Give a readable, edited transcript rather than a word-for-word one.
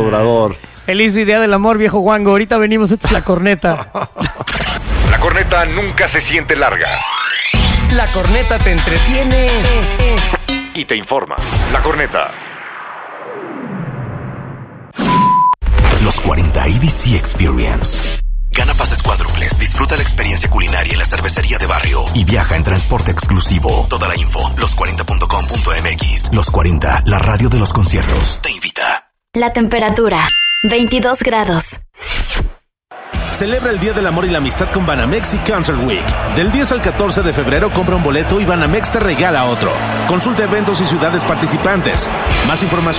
asegurador. Feliz Día del Amor, viejo guango. Ahorita venimos, esta es La Corneta. La corneta nunca se siente larga. La Corneta te entretiene Y te informa. La corneta. Los 40 ABC Experience. Gana pases cuádruples, disfruta la experiencia culinaria en la cervecería de barrio y viaja en transporte exclusivo. Toda la info, los40.com.mx. Los 40, la radio de los conciertos, te invita. La temperatura, 22 grados. Celebra el Día del Amor y la Amistad con Banamex y Concert Week. Del 10 al 14 de febrero compra un boleto y Banamex te regala otro. Consulta eventos y ciudades participantes. Más información